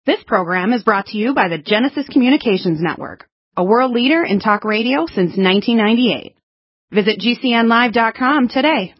This program is brought to you by the Genesis Communications Network, a world leader in talk radio since 1998. Visit GCNlive.com today.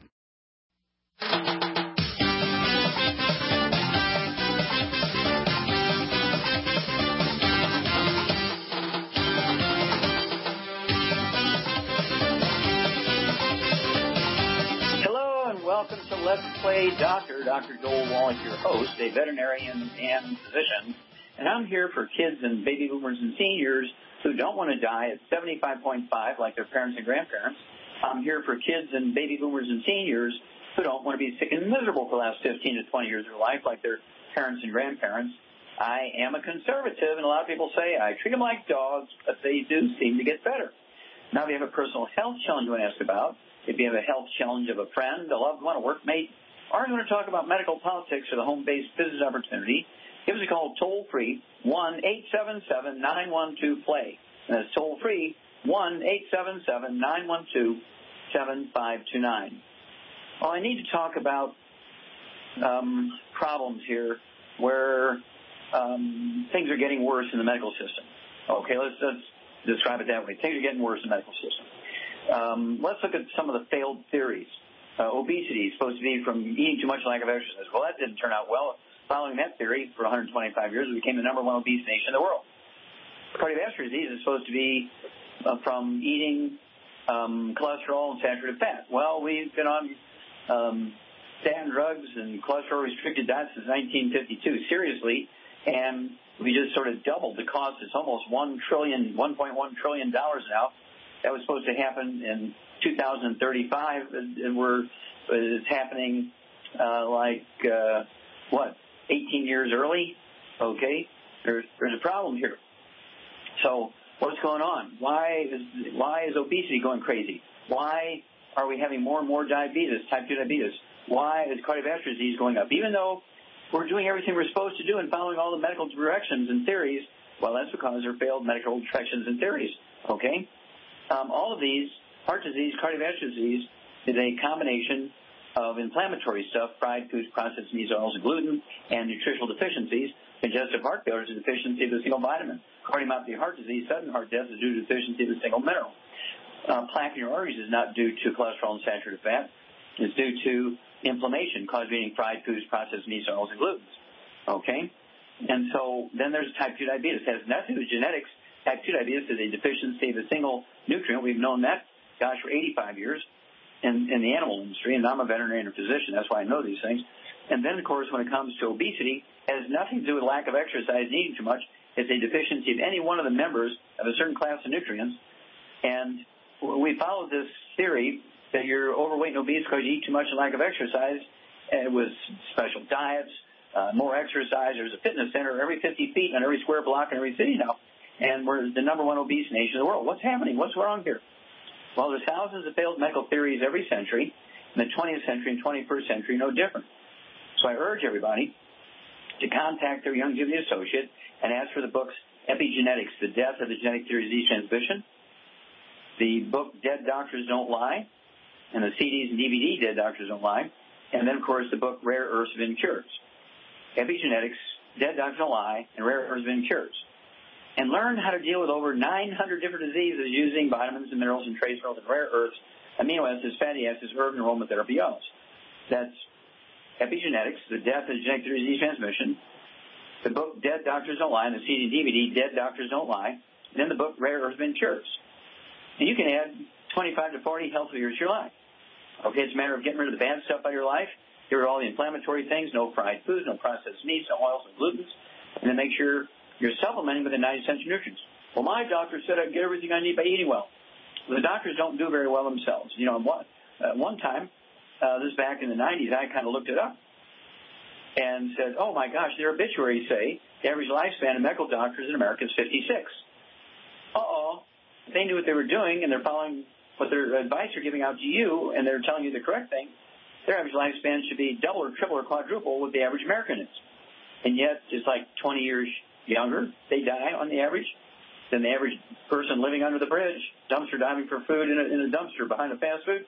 Hello and welcome to Let's Play Doctor. Dr. Joel Wallach, your host, a veterinarian and physician. And I'm here for kids and baby boomers and seniors who don't want to die at 75.5 like their parents and grandparents. I'm here for kids and baby boomers and seniors who don't want to be sick and miserable for the last 15 to 20 years of their life like their parents and grandparents. I am a conservative, and a lot of people say I treat them like dogs, but they do seem to get better. Now, if you have a personal health challenge you want to ask about, if you have a health challenge of a friend, a loved one, a workmate, or you want to talk about medical politics or the home-based business opportunity, give us a call toll-free, 1-877-912-PLAY. And that's toll-free, 1-877-912-7529. Well, I need to talk about problems here where things are getting worse in the medical system. Okay, let's describe it that way. Things are getting worse in the medical system. Let's look at some of the failed theories. Obesity is supposed to be from eating too much, lack of exercise. Well, that didn't turn out well. Following that theory, for 125 years, we became the number one obese nation in the world. Cardiovascular disease is supposed to be from eating cholesterol and saturated fat. Well, we've been on statin drugs and cholesterol-restricted diets since 1952, seriously, and we just sort of doubled the cost. It's almost $1.1 trillion now. That was supposed to happen in 2035, and it's happening 18 years early? Okay, there's a problem here. So what's going on? Why is obesity going crazy? Why are we having more and more diabetes, type 2 diabetes? Why is cardiovascular disease going up? Even though we're doing everything we're supposed to do and following all the medical directions and theories, well, that's because there are failed medical directions and theories, okay? All of these, heart disease, cardiovascular disease, is a combination of inflammatory stuff, fried foods, processed meats, oils, and gluten, and nutritional deficiencies. Congestive heart failure is a deficiency of a single vitamin. Cardiomyopathy heart disease, sudden heart death is due to deficiency of a single mineral. Plaque in your arteries is not due to cholesterol and saturated fat. It's due to inflammation caused by eating fried foods, processed meats, oils, and gluten. Okay? And so then there's type 2 diabetes. It has nothing to do with genetics. Type 2 diabetes is a deficiency of a single nutrient. We've known that, for 85 years in the animal industry, and I'm a veterinarian and physician. That's why I know these things. And then, of course, when it comes to obesity, it has nothing to do with lack of exercise and eating too much. It's a deficiency of any one of the members of a certain class of nutrients. And we followed this theory that you're overweight and obese because you eat too much and lack of exercise. And it was special diets, more exercise. There's a fitness center every 50 feet on every square block in every city now. And we're the number one obese nation in the world. What's happening? What's wrong here? Well, there's thousands of failed medical theories every century. In the 20th century and 21st century, no different. So I urge everybody to contact their Youngevity associate and ask for the books Epigenetics, The Death of the Genetic Theory of Disease Transmission, the book Dead Doctors Don't Lie, and the CDs and DVD Dead Doctors Don't Lie, and then, of course, the book Rare Earths Vin Cures. Epigenetics, Dead Doctors Don't Lie, and Rare Earths Vin Cures. And learn how to deal with over 900 different diseases using vitamins and minerals and trace minerals and rare earths, amino acids, fatty acids, herb and aromatherapy oils. That's Epigenetics, The Death of the Genetic Theory of Disease Transmission, the book Dead Doctors Don't Lie, and the CD and DVD Dead Doctors Don't Lie, and then the book Rare Earths Vin Cures. And you can add 25 to 40 healthy years to your life. Okay, it's a matter of getting rid of the bad stuff out of your life, get rid of all the inflammatory things, no fried foods, no processed meats, no oils, no glutens, and then make sure you're supplementing with the 90 essential nutrients. Well, my doctor said I can get everything I need by eating well. Well, the doctors don't do very well themselves. You know, one time, this is back in the 90s, I kind of looked it up and said, oh, my gosh, their obituaries say the average lifespan of medical doctors in America is 56. Uh-oh. If they knew what they were doing and they're following what their advice are giving out to you and they're telling you the correct thing, their average lifespan should be double or triple or quadruple what the average American is. And yet, it's like 20 years younger, they die on the average, than the average person living under the bridge, dumpster diving for food in a dumpster behind a fast food.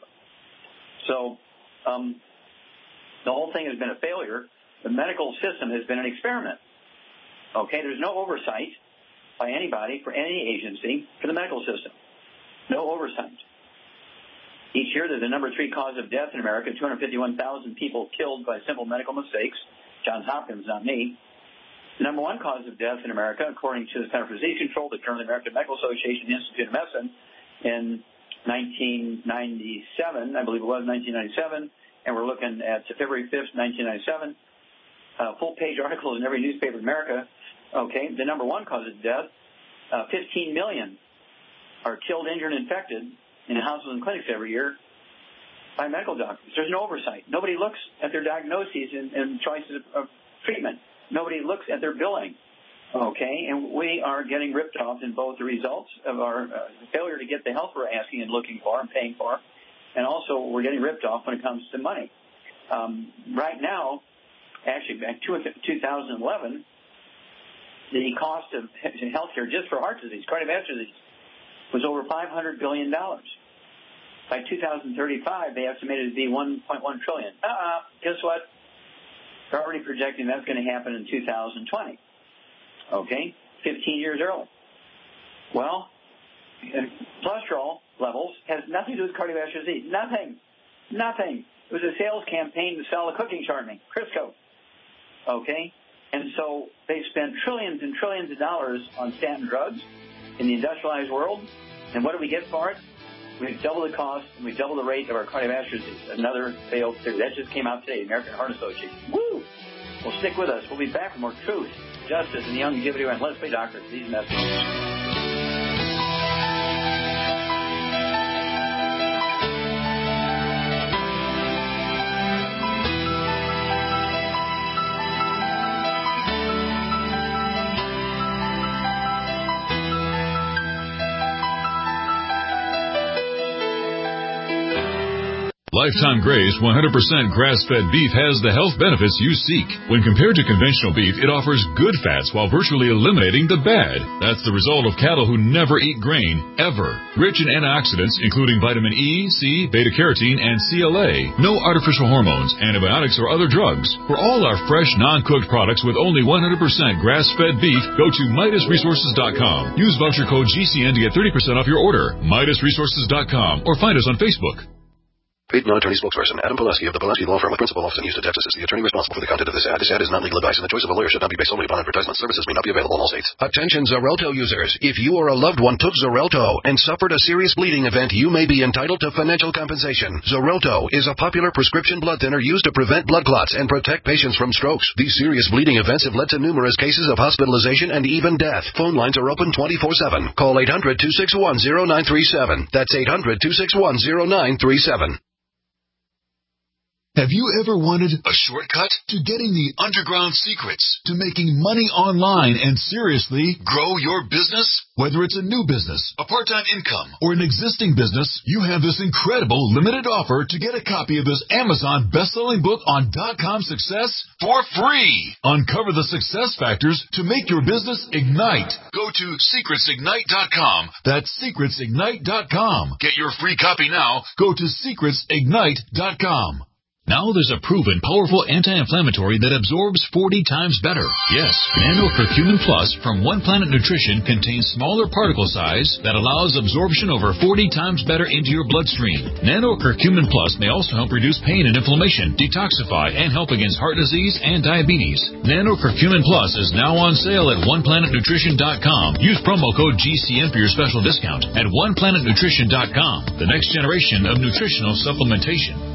So the whole thing has been a failure. The medical system has been an experiment. Okay, there's no oversight by anybody for any agency for the medical system. No oversight. Each year, there's the number 3 cause of death in America, 251,000 people killed by simple medical mistakes. Johns Hopkins, not me. The number 1 cause of death in America, according to the Center for Disease Control, the Journal of the American Medical Association, Institute of Medicine, in 1997, I believe it was 1997, and we're looking at February 5th, 1997. Full-page articles in every newspaper in America. Okay, the number 1 cause of death, 15 million are killed, injured, and infected in hospitals and clinics every year by medical doctors. There's no oversight. Nobody looks at their diagnoses and choices of treatment. Nobody looks at their billing. Okay, and we are getting ripped off in both the results of our failure to get the help we're asking and looking for and paying for, and also we're getting ripped off when it comes to money. Right now, actually back to 2011, the cost of health care just for heart disease, cardiovascular disease, was over $500 billion. By 2035, they estimated it to be $1.1 trillion. Guess what? They're already projecting that's going to happen in 2020. Okay, 15 years early. Well, cholesterol levels has nothing to do with cardiovascular disease. Nothing. It was a sales campaign to sell a cooking chutney, Crisco. Okay, and so they spent trillions and trillions of dollars on statin drugs in the industrialized world. And what do we get for it? We've doubled the cost and we've doubled the rate of our cardiovascular disease. Another failed theory. That just came out today, American Heart Association. Woo! Well, stick with us. We'll be back with more truth, justice, and the longevity around. Let's play doctor. These messages. Lifetime Graze 100% grass-fed beef has the health benefits you seek. When compared to conventional beef, it offers good fats while virtually eliminating the bad. That's the result of cattle who never eat grain, ever. Rich in antioxidants, including vitamin E, C, beta-carotene, and CLA. No artificial hormones, antibiotics, or other drugs. For all our fresh, non-cooked products with only 100% grass-fed beef, go to MidasResources.com. Use voucher code GCN to get 30% off your order. MidasResources.com, or find us on Facebook. Paid non-attorney spokesperson Adam Pulaski of the Pulaski Law Firm with principal office in Houston, Texas is the attorney responsible for the content of this ad. This ad is not legal advice, and the choice of a lawyer should not be based solely upon advertisement. Services may not be available in all states. Attention Xarelto users. If you or a loved one took Xarelto and suffered a serious bleeding event, you may be entitled to financial compensation. Xarelto is a popular prescription blood thinner used to prevent blood clots and protect patients from strokes. These serious bleeding events have led to numerous cases of hospitalization and even death. Phone lines are open 24/7. Call 800-261-0937. That's 800-261-0937. Have you ever wanted a shortcut to getting the underground secrets to making money online and seriously grow your business? Whether it's a new business, a part-time income, or an existing business, you have this incredible limited offer to get a copy of this Amazon best-selling book on .com success for free. Uncover the success factors to make your business ignite. Go to secretsignite.com. That's secretsignite.com. Get your free copy now. Go to secretsignite.com. Now there's a proven powerful anti-inflammatory that absorbs 40 times better. Yes, Nano Curcumin Plus from One Planet Nutrition contains smaller particle size that allows absorption over 40 times better into your bloodstream. Nano Curcumin Plus may also help reduce pain and inflammation, detoxify, and help against heart disease and diabetes. Nano Curcumin Plus is now on sale at OnePlanetNutrition.com. Use promo code GCN for your special discount at OnePlanetNutrition.com. The next generation of nutritional supplementation.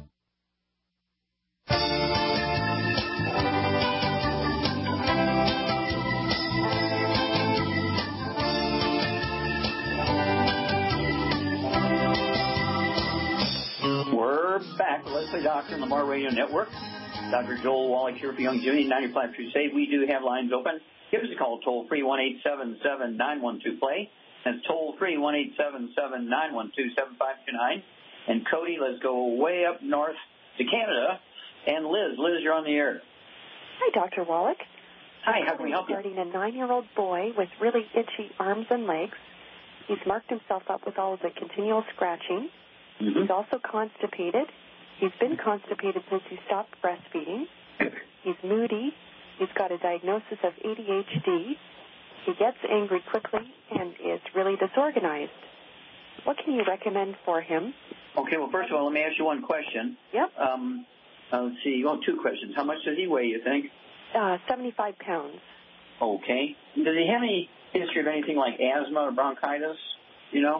Doctor on the Lamar Radio Network. Dr. Joel Wallach here for Youngevity 95 Crusade. We do have lines open. Give us a call, toll-free, 1-877-912-PLAY. That's toll-free, 1-877-912-7529. And Cody, let's go way up north to Canada. And Liz, you're on the air. Hi, Dr. Wallach. Hi, how can we help you? Regarding a 9-year-old boy with really itchy arms and legs. He's marked himself up with all of the continual scratching. Mm-hmm. He's also constipated. He's been constipated since he stopped breastfeeding. He's moody. He's got a diagnosis of ADHD. He gets angry quickly and is really disorganized. What can you recommend for him? Okay, well, first of all, let me ask you one question. Yep. Let's see. Well, two questions. How much does he weigh, you think? 75 pounds. Okay. Does he have any history of anything like asthma or bronchitis? You know?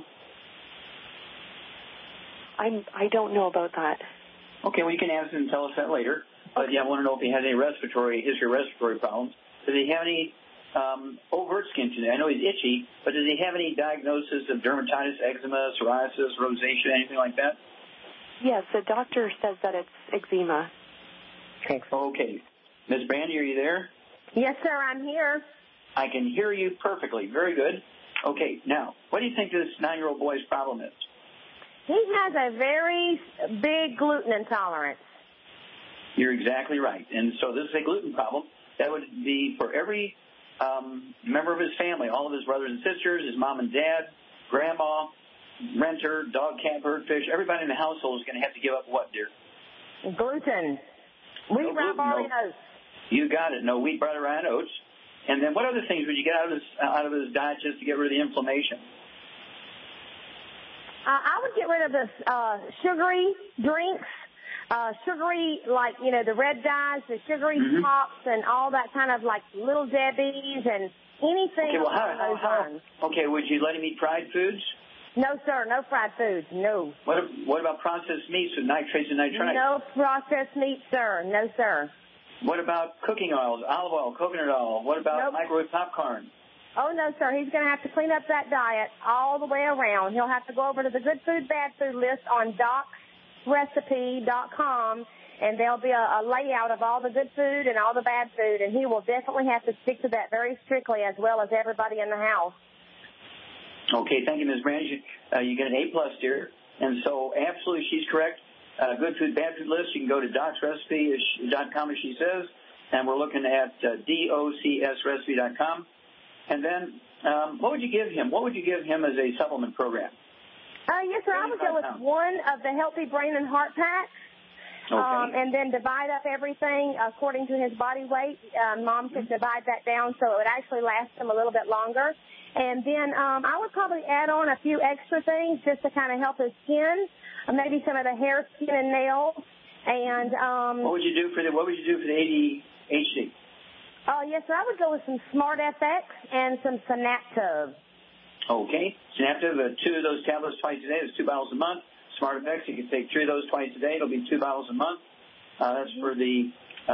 I don't know about that. Okay, well, you can ask him and tell us that later. But, yeah, I want to know if he has any history of respiratory problems. Does he have any overt skin condition? I know he's itchy, but does he have any diagnosis of dermatitis, eczema, psoriasis, rosacea, anything like that? Yes, the doctor says that it's eczema. Okay. Ms. Brandy, are you there? Yes, sir, I'm here. I can hear you perfectly. Very good. Okay, now, what do you think this 9-year-old boy's problem is? He has a very big gluten intolerance. You're exactly right. And so this is a gluten problem. That would be for every member of his family, all of his brothers and sisters, his mom and dad, grandma, renter, dog, cat, bird, fish. Everybody in the household is going to have to give up what, dear? Gluten. Wheat, rye, barley, and oats. You got it. No wheat, barley, rye, and oats. And then what other things would you get out of his diet just to get rid of the inflammation? I would get rid of the sugary drinks, like, the red dyes, the sugary pops, and all that kind of like Little Debbie's and anything along those lines. Okay, would you let him eat fried foods? No, sir, no fried foods, no. What about processed meats with nitrates and nitrites? No processed meat, sir, no, sir. What about cooking oils, olive oil, coconut oil? What about microwave popcorn? Oh, no, sir. He's going to have to clean up that diet all the way around. He'll have to go over to the Good Food, Bad Food list on docsrecipe.com, and there'll be a layout of all the good food and all the bad food, and he will definitely have to stick to that very strictly, as well as everybody in the house. Okay, thank you, Ms. Brandy. You get an A+, dear. And so, absolutely, she's correct. Good Food, Bad Food list, you can go to docsrecipe.com, as she says, and we're looking at docsrecipe.com. And then, what would you give him? What would you give him as a supplement program? Yes, sir. I would go with one of the Healthy Brain and Heart Packs. Okay. And then divide up everything according to his body weight. Mom could divide that down so it would actually last him a little bit longer. And then I would probably add on a few extra things just to kind of help his skin, maybe some of the hair, skin, and nails. And what would you do for the ADHD? Yes, sir. I would go with some Smart FX and some Synaptove. Okay. Synaptove, 2 of those tablets twice a day. That's 2 bottles a month. Smart FX, you can take 3 of those twice a day. It'll be 2 bottles a month. That's for the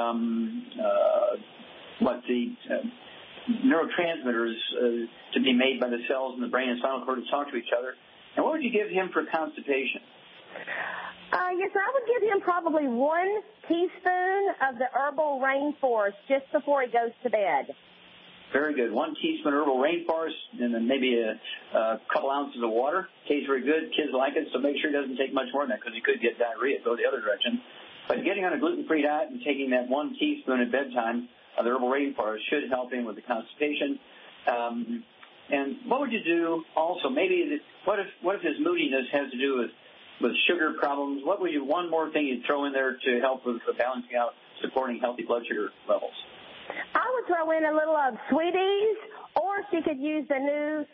neurotransmitters to be made by the cells in the brain and spinal cord to talk to each other. And what would you give him for constipation? Yes, sir. I would give him probably 1 teaspoon of the Herbal Rainforest just before he goes to bed. Very good. 1 teaspoon Herbal Rainforest and then maybe a couple ounces of water. Tastes very good. Kids like it, so make sure he doesn't take much more than that because he could get diarrhea, go the other direction. But getting on a gluten-free diet and taking that 1 teaspoon at bedtime of the Herbal Rainforest should help him with the constipation. And what would you do also? Maybe what if his moodiness has to do with sugar problems? What would you, one more thing you'd throw in there to help with balancing out, supporting healthy blood sugar levels? I would throw in a little of Sweeties, or she could use the new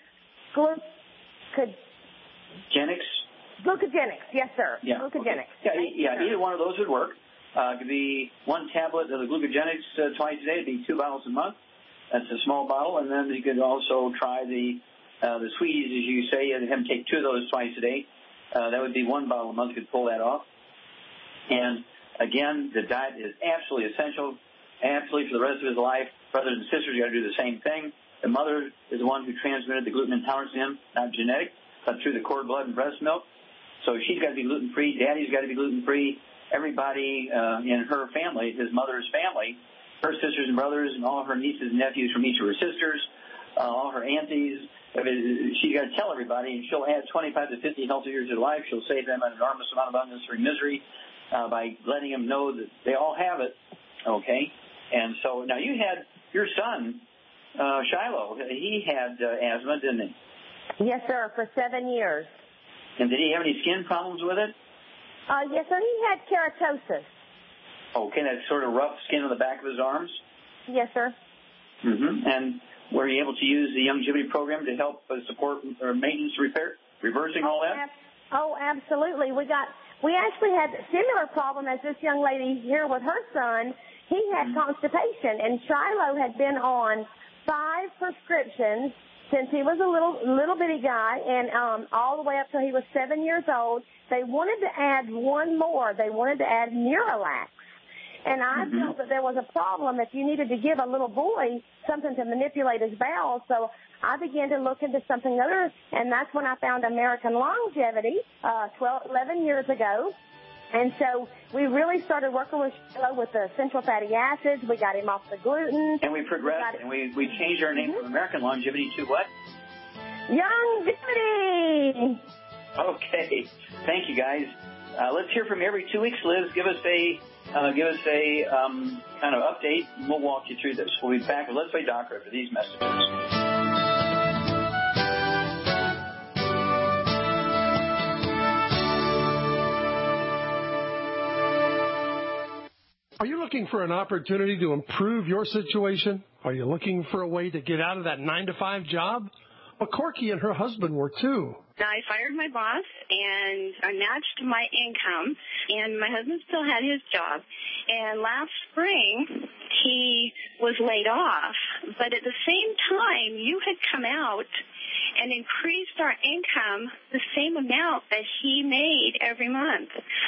Glucogenics, yes, sir. Yeah. Glucogenics. Okay. Yeah, either one of those would work. It could be 1 tablet of the Glucogenics twice a day. It'd be 2 bottles a month. That's a small bottle. And then you could also try the Sweeties, as you say, and have him take 2 of those twice a day. That would be 1 bottle a month. You could pull that off. And, again, the diet is absolutely essential, absolutely for the rest of his life. Brothers and sisters, you got to do the same thing. The mother is the one who transmitted the gluten intolerance to him, not genetic, but through the cord blood and breast milk. So she's got to be gluten-free. Daddy's got to be gluten-free. Everybody in her family, his mother's family, her sisters and brothers, and all of her nieces and nephews from each of her sisters, all her aunties. She's got to tell everybody, and she'll add 25 to 50 healthy years of life. She'll save them an enormous amount of unnecessary misery by letting them know that they all have it, okay? And so now you had your son, Shiloh. He had asthma, didn't he? Yes, sir, for 7 years. And did he have any skin problems with it? Yes, sir, he had keratosis. Okay, that sort of rough skin on the back of his arms? Yes, sir. Mm-hmm. And were you able to use the Youngevity program to help support or maintenance, repair, reversing all that? Oh, absolutely. We actually had a similar problem as this young lady here with her son. He had constipation, and Shiloh had been on 5 prescriptions since he was a little bitty guy, and all the way up till he was 7 years old. They wanted to add one more. They wanted to add Miralax. And I felt that there was a problem if you needed to give a little boy something to manipulate his bowels. So I began to look into something other, and that's when I found American Longevity 11 years ago. And so we really started working with Shiloh with the essential fatty acids. We got him off the gluten. And we progressed, and we changed our name from American Longevity to what? Youngevity! Okay. Thank you, guys. Let's hear from you every 2 weeks, Liz. Give us a kind of update, and we'll walk you through this. We'll be back with Let's Play Doctor after these messages. Are you looking for an opportunity to improve your situation? Are you looking for a way to get out of that 9-to-5 job? Well, Corky and her husband were too. I fired my boss, and I matched my income, and my husband still had his job. And last spring, he was laid off. But at the same time, you had come out and increased our income the same amount that he made every month.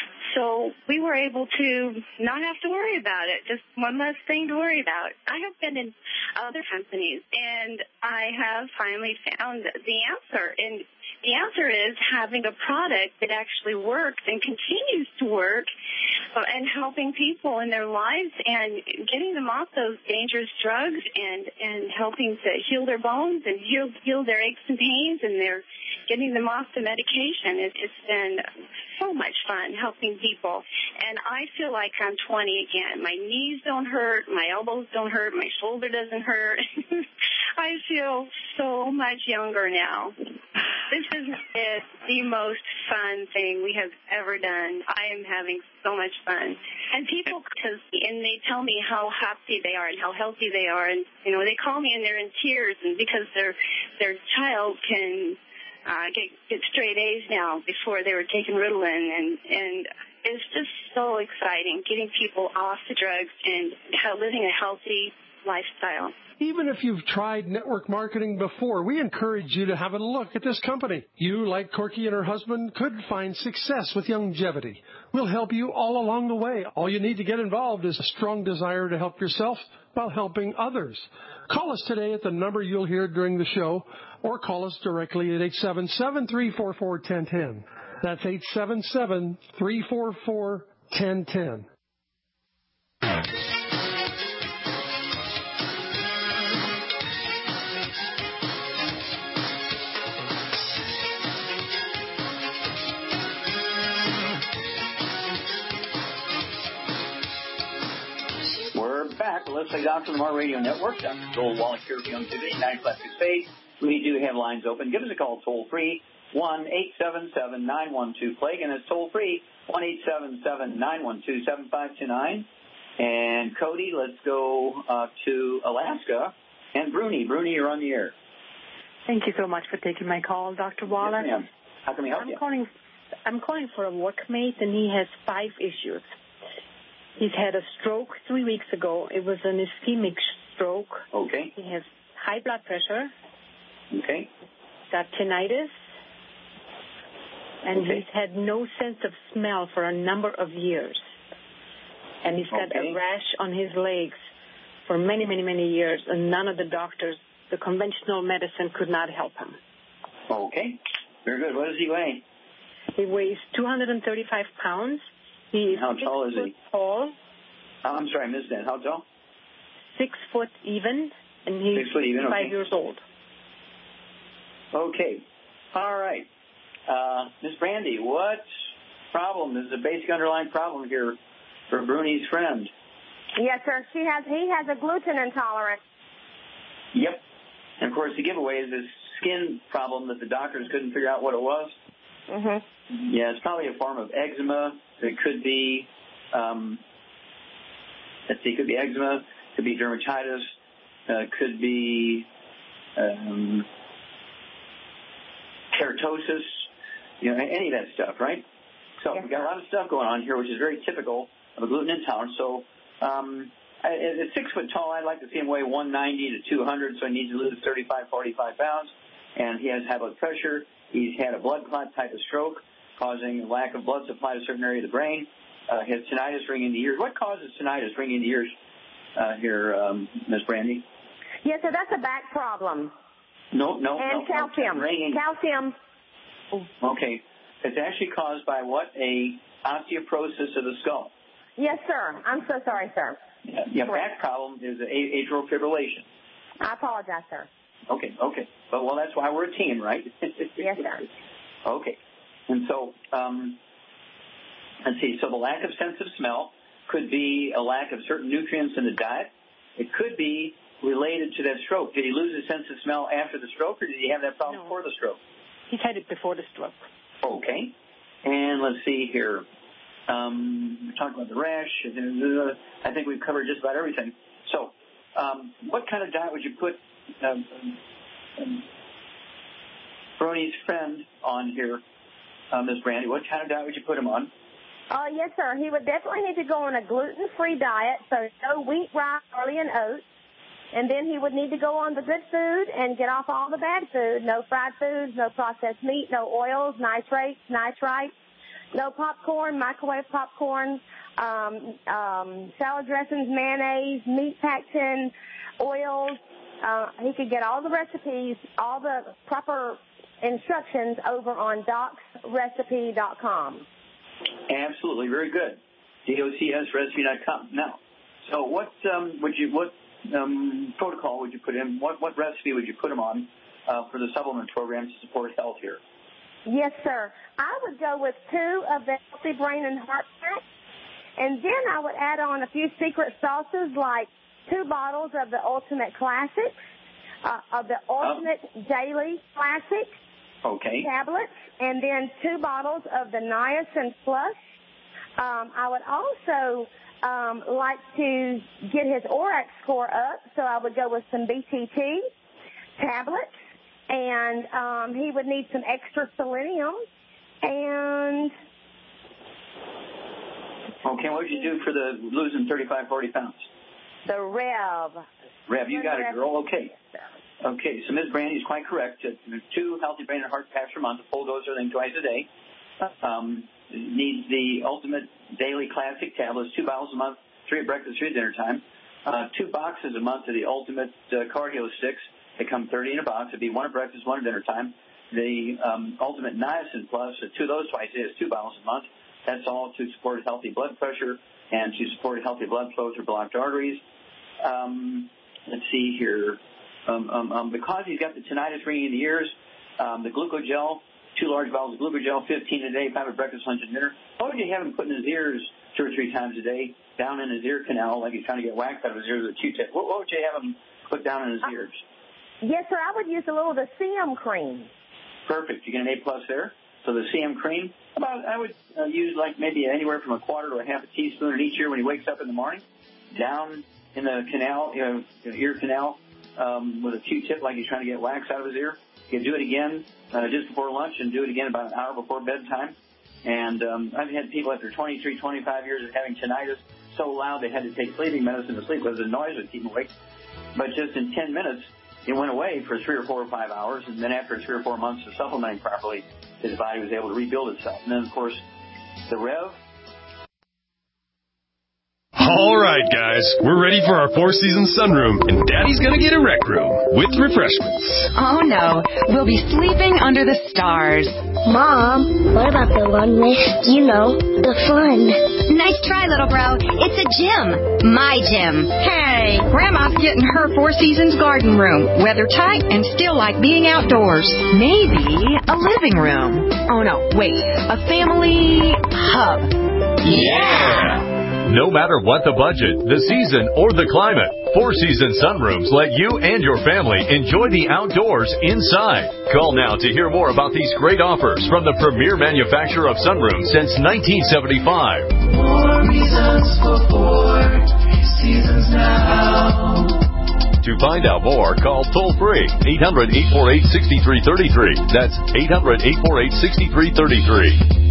So we were able to not have to worry about it, just one less thing to worry about. I have been in other companies, and I have finally found the answer. And the answer is having a product that actually works and continues to work and helping people in their lives and getting them off those dangerous drugs and helping to heal their bones and heal their aches and pains, and they're getting them off the medication. It's been so much fun helping people. And I feel like I'm 20 again. My knees don't hurt. My elbows don't hurt. My shoulder doesn't hurt. I feel so much younger now. This is the most fun thing we have ever done. I am having so much fun. And people, and they tell me how happy they are and how healthy they are. And, you know, they call me and they're in tears, and because their child can get straight A's now before they were taking Ritalin. And it's just so exciting getting people off the drugs and living a healthy lifestyle. Even if you've tried network marketing before, we encourage you to have a look at this company. You, like Corky and her husband, could find success with Youngevity. We'll help you all along the way. All you need to get involved is a strong desire to help yourself while helping others. Call us today at the number you'll hear during the show, or call us directly at 877-344-1010. That's 877-344-1010. Back. Let's Play Doctor on the More Radio Network. Dr. Joel Wallach here for Youngevity, 956 Faith. We do have lines open. Give us a call toll free, 1-877-912-PLAGUE, and it's toll free, 1-877-912-7529. And Cody, let's go to Alaska. And Bruni, you're on the air. Thank you so much for taking my call, Dr. Wallach. Yes, ma'am. How can we help you? I'm calling for a workmate, and he has 5 issues. He's had a stroke 3 weeks ago. It was an ischemic stroke. Okay. He has high blood pressure. Okay. Got tinnitus. And he's had no sense of smell for a number of years. And he's got a rash on his legs for many, many, many years. And none of the doctors, the conventional medicine, could not help him. Okay. Very good. What does he weigh? He weighs 235 pounds. He is How tall is he? Tall. I'm sorry, I missed that. How tall? 6 foot even, and he's 6 foot even, 5 years old. Okay. All right. Ms. Brandy, what problem is the basic underlying problem here for Bruni's friend? Yes, sir. He has a gluten intolerance. Yep. And, of course, the giveaway is this skin problem that the doctors couldn't figure out what it was. Mm-hmm. Yeah, it's probably a form of eczema. It could be, it could be eczema. Could be dermatitis. Could be keratosis. Any of that stuff, right? So we've got a lot of stuff going on here, which is very typical of a gluten intolerance. So at 6 foot tall, I'd like to see him weigh 190 to 200, so he needs to lose 35, 45 pounds. And he has high blood pressure. He's had a blood clot type of stroke, causing a lack of blood supply to a certain area of the brain. He has tinnitus, ringing in the ears. What causes tinnitus, ringing in the ears here, Ms. Brandy? Yeah, so that's a back problem. No. And calcium. Calcium. Okay. It's actually caused by what? A osteoporosis of the skull. Yes, sir. I'm so sorry, sir. Yeah, back problem is atrial fibrillation. I apologize, sir. Okay. Well, that's why we're a team, right? Yes, sir. Okay. And so, let's see. So the lack of sense of smell could be a lack of certain nutrients in the diet. It could be related to that stroke. Did he lose his sense of smell after the stroke, or did he have that problem before the stroke? He's had it before the stroke. Okay. And let's see here. We talked about the rash. I think we've covered just about everything. So what kind of diet would you put Brony's friend on here, Ms. Brandy? What kind of diet would you put him on? Yes, sir. He would definitely need to go on a gluten-free diet, so no wheat, rye, barley, and oats. And then he would need to go on the good food and get off all the bad food. No fried foods, no processed meat, no oils, nitrates, nitrites, no popcorn, microwave popcorn, salad dressings, mayonnaise, meat packed in, oils. He could get all the recipes, all the proper instructions over on docsrecipe.com. Absolutely. Very good. docsrecipe.com. Now, so what protocol would you put in? What recipe would you put him on for the supplement program to support health here? Yes, sir. I would go with 2 of the Healthy Brain and Heart Packs, and then I would add on a few secret sauces like 2 bottles of the Ultimate Classics, of the Ultimate Daily Classic tablets, and then 2 bottles of the Niacin Plus. I would also like to get his ORAC score up, so I would go with some BTT tablets, and he would need some extra selenium, and... Okay, what would you do for the losing 35, 40 pounds? The Rev. Rev, you got it, girl. Okay. Okay, so Ms. Brandy is quite correct. 2 Healthy Brain and Heart Packs per month, a full dose of everything twice a day. Needs the Ultimate Daily Classic tablets, 2 bottles a month, 3 at breakfast, 3 at dinner time. 2 boxes a month of the Ultimate Cardio Sticks. They come 30 in a box. It'd be 1 at breakfast, 1 at dinner time. The Ultimate Niacin Plus, 2 of those twice a day is 2 bottles a month. That's all to support healthy blood pressure and to support healthy blood flow through blocked arteries. Let's see here. Because he's got the tinnitus ringing in the ears, the Glucogel, 2 large bottles of Glucogel, 15 a day, 5 at breakfast, lunch, and dinner. What would you have him put in his ears 2 or 3 times a day, down in his ear canal, like he's trying to get wax out of his ears with a Q-tip? What would you have him put down in his ears? Yes, sir. I would use a little of the CM cream. Perfect. You get an A+ there. So the CM cream, I would use like maybe anywhere from a quarter to a half a teaspoon in each ear when he wakes up in the morning, down in the canal, ear canal, with a Q-tip like he's trying to get wax out of his ear. You can do it again just before lunch and do it again about an hour before bedtime. And I've had people after 23, 25 years of having tinnitus so loud they had to take sleeping medicine to sleep because the noise would keep them awake. But just in 10 minutes, it went away for 3 or 4 or 5 hours. And then after 3 or 4 months of supplementing properly, his body was able to rebuild itself. And then, of course, the Rev. All right, guys, we're ready for our 4-season sunroom, and Daddy's gonna get a rec room with refreshments. Oh, no. We'll be sleeping under the stars. Mom, what about the one with, the fun? Nice try, little bro. It's a gym. My gym. Hey, Grandma's getting her 4 Seasons garden room. Weather tight and still like being outdoors. Maybe a living room. Oh, no, wait. A family hub. Yeah! No matter what the budget, the season, or the climate, 4-season sunrooms let you and your family enjoy the outdoors inside. Call now to hear more about these great offers from the premier manufacturer of sunrooms since 1975. more reasons for 4 seasons now. To find out more, call toll-free 800-848-6333. That's 800-848-6333.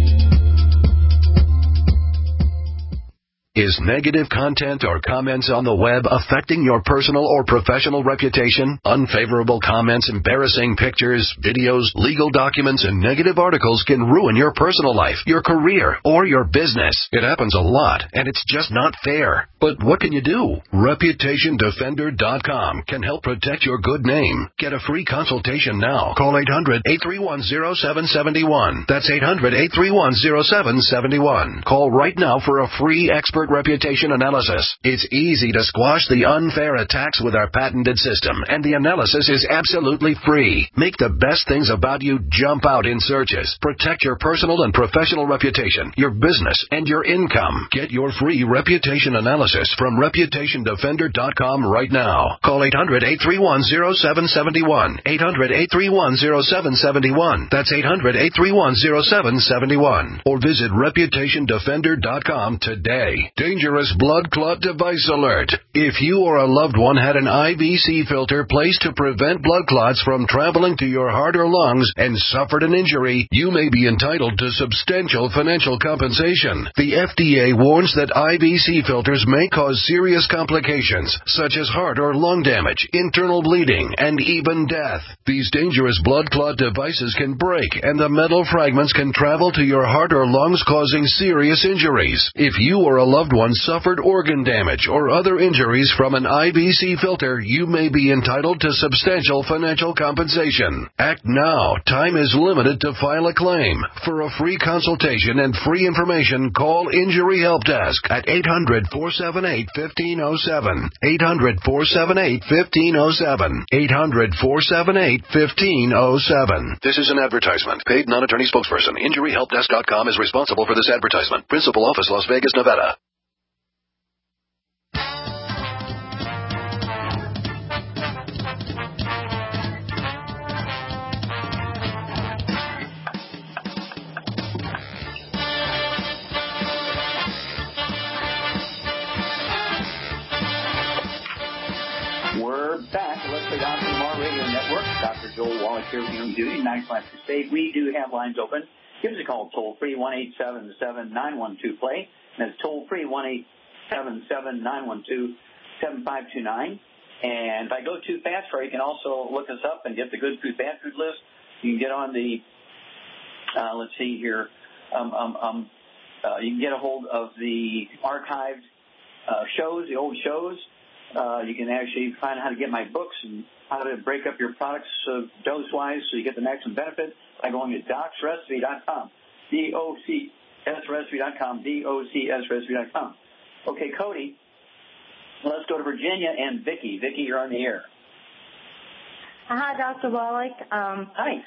Is negative content or comments on the web affecting your personal or professional reputation? Unfavorable comments, embarrassing pictures, videos, legal documents, and negative articles can ruin your personal life, your career, or your business. It happens a lot, and it's just not fair. But what can you do? ReputationDefender.com can help protect your good name. Get a free consultation now. Call 800-831-0771. That's 800-831-0771. Call right now for a free expert reputation analysis. It's easy to squash the unfair attacks with our patented system, and the analysis is absolutely free. Make the best things about you jump out in searches. Protect your personal and professional reputation, your business, and your income. Get your free reputation analysis from ReputationDefender.com right now. Call 800-831-0771. 800-831-0771. That's 800-831-0771. Or visit ReputationDefender.com today. Dangerous blood clot device alert. If you or a loved one had an IVC filter placed to prevent blood clots from traveling to your heart or lungs and suffered an injury, you may be entitled to substantial financial compensation. The FDA warns that IVC filters may cause serious complications, such as heart or lung damage, internal bleeding, and even death. These dangerous blood clot devices can break, and the metal fragments can travel to your heart or lungs, causing serious injuries. If you or a loved one suffered organ damage or other injuries from an IVC filter, you may be entitled to substantial financial compensation. Act now. Time is limited to file a claim. For a free consultation and free information, call Injury Help Desk at 800-478-1507. 800-478-1507. 800-478-1507. This is an advertisement. Paid non-attorney spokesperson. InjuryHelpDesk.com is responsible for this advertisement. Principal office, Las Vegas, Nevada. We're back. Let's go down to the Mar Radio Network. Dr. Joel Wallach here with you on duty, 9-5 State. We do have lines open. Give us a call, toll-free, 1-877-912-PLAY. That's toll-free, 1-877-912-7529. And if I go too fast for you, you can also look us up and get the good food, bad food list. You can get on the, let's see here, you can get a hold of the archived shows, the old shows. You can actually find out how to get my books and how to break up your products dose-wise so you get the maximum benefit by going to docsrecipe.com, DOCSrecipe.com, DOCSrecipe.com. Okay, Cody, let's go to Virginia and Vicki. Vicki, you're on the air. Hi, Dr. Wallach. Hi.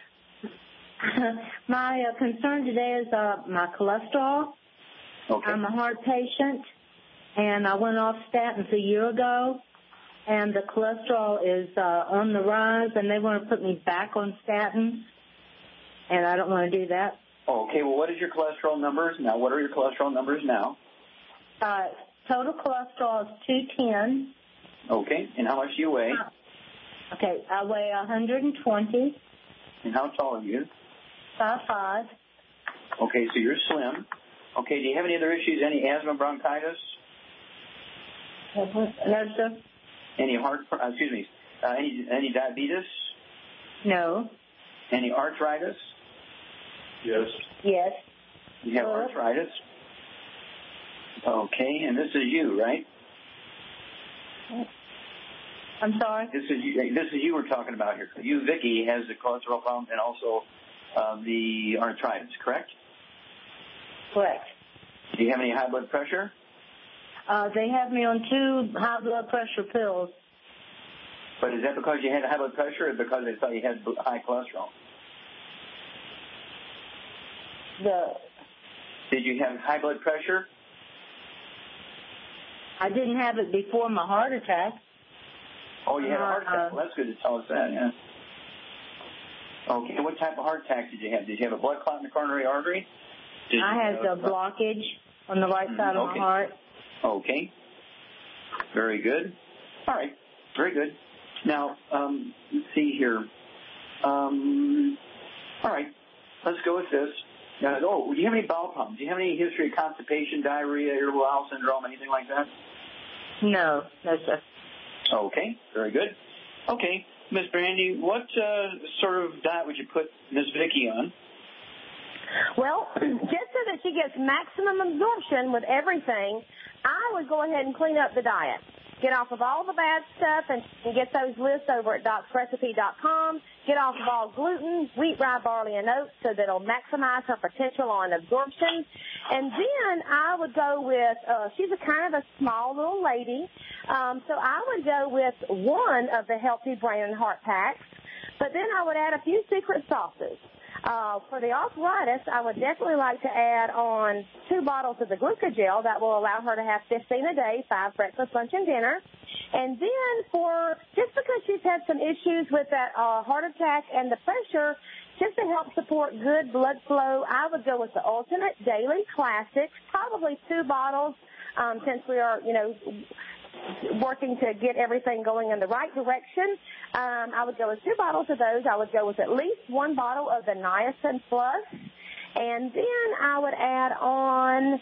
My concern today is my cholesterol. Okay. I'm a heart patient, and I went off statins a year ago, and the cholesterol is on the rise, and they want to put me back on statins, and I don't want to do that. Okay, well, what is your cholesterol numbers now? What are your cholesterol numbers now? Total cholesterol is 210. Okay, and how much do you weigh? Okay, I weigh 120. And how tall are you? 5'5". Okay, so you're slim. Okay, do you have any other issues, any asthma, bronchitis? No, sir. Any any diabetes? No. Any arthritis? Yes. Yes. You have arthritis? Okay, and this is you, right? I'm sorry? This is you we're talking about here. You, Vicki, has the cholesterol problem and also the arthritis, correct? Correct. Do you have any high blood pressure? They have me on 2 high blood pressure pills. But is that because you had high blood pressure or because they thought you had high cholesterol? Did you have high blood pressure? I didn't have it before my heart attack. Oh, you had a heart attack. Well, that's good to tell us that, yeah. Okay, what type of heart attack did you have? Did you have a blood clot in the coronary artery? I had a blockage. on the right side of my heart. Okay. Very good. All right. Very good. Now, let's see here. All right. Let's go with this. Do you have any bowel problems? Do you have any history of constipation, diarrhea, irritable bowel syndrome, anything like that? No, sir. Okay. Very good. Okay. Miss Brandy, what sort of diet would you put Miss Vicki on? Well, just so that she gets maximum absorption with everything, I would go ahead and clean up the diet. Get off of all the bad stuff and get those lists over at docsrecipe.com. Get off of all gluten, wheat, rye, barley, and oats so that it'll maximize her potential on absorption. And then I would go with, she's a kind of a small little lady, so I would go with one of the Healthy Brain and Heart packs, but then I would add a few secret sauces. For the arthritis, I would definitely like to add on 2 bottles of the Glucogel. That will allow her to have 15 a day, 5 breakfast, lunch, and dinner. And then just because she's had some issues with that heart attack and the pressure, just to help support good blood flow, I would go with the Ultimate Daily Classics, probably 2 bottles, since we are, working to get everything going in the right direction. I would go with 2 bottles of those. I would go with at least 1 bottle of the Niacin Plus. And then I would add on...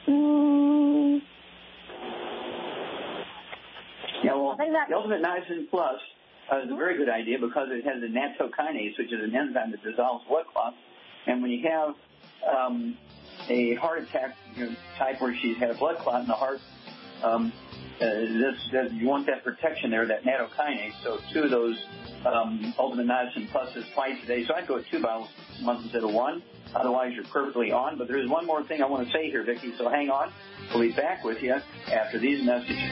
the Ultimate Niacin Plus is a very good idea because it has a nattokinase, which is an enzyme that dissolves blood clots. And when you have a heart attack type where she's had a blood clot in the heart, you want that protection there, that nattokinase. So 2 of those Ultimate Niacin Pluses twice a day. So I'd go with 2 bottles a month instead of 1. Otherwise, you're perfectly on. But there's one more thing I want to say here, Vicki. So hang on. We'll be back with you after these messages.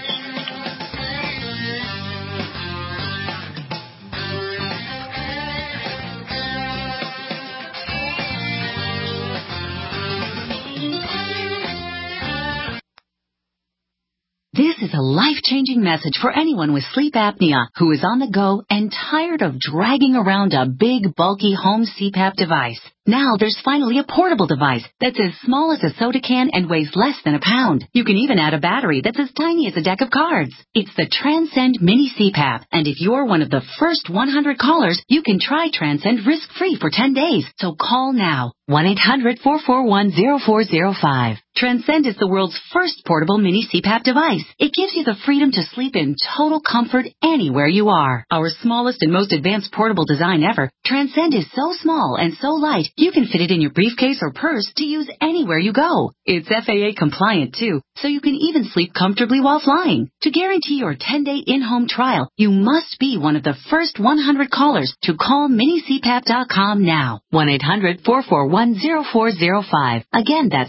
This is a life-changing message for anyone with sleep apnea who is on the go and tired of dragging around a big, bulky home CPAP device. Now there's finally a portable device that's as small as a soda can and weighs less than a pound. You can even add a battery that's as tiny as a deck of cards. It's the Transcend Mini CPAP, and if you're one of the first 100 callers, you can try Transcend risk-free for 10 days. So call now. 1-800-441-0405. Transcend is the world's first portable mini CPAP device. It gives you the freedom to sleep in total comfort anywhere you are. Our smallest and most advanced portable design ever, Transcend is so small and so light, you can fit it in your briefcase or purse to use anywhere you go. It's FAA compliant too, so you can even sleep comfortably while flying. To guarantee your 10-day in-home trial, you must be one of the first 100 callers to call minicpap.com now. 1-800-441-0405. Again, that's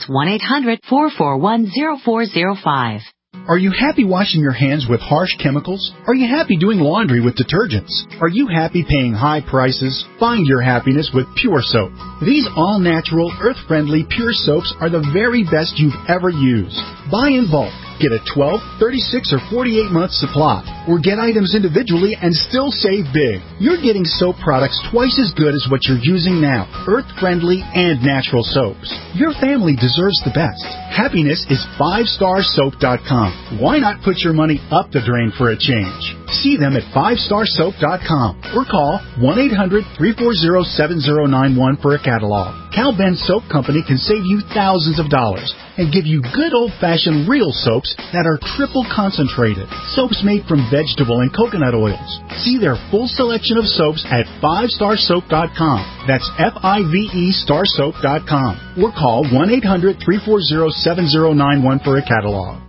1-800-441-0405. Are you happy washing your hands with harsh chemicals? Are you happy doing laundry with detergents? Are you happy paying high prices? Find your happiness with Pure Soap. These all-natural, earth-friendly Pure Soaps are the very best you've ever used. Buy in bulk. Get a 12, 36, or 48-month supply. Or get items individually and still save big. You're getting soap products twice as good as what you're using now. Earth-friendly and natural soaps. Your family deserves the best. Happiness is 5starsoap.com. Why not put your money up the drain for a change? See them at 5starsoap.com or call 1-800-340-7091 for a catalog. Cal Ben Soap Company can save you thousands of dollars and give you good old-fashioned real soaps that are triple concentrated. Soaps made from vegetable and coconut oils. See their full selection of soaps at 5starsoap.com. That's F-I-V-E starsoap.com. Or call 1-800-340-7091 for a catalog.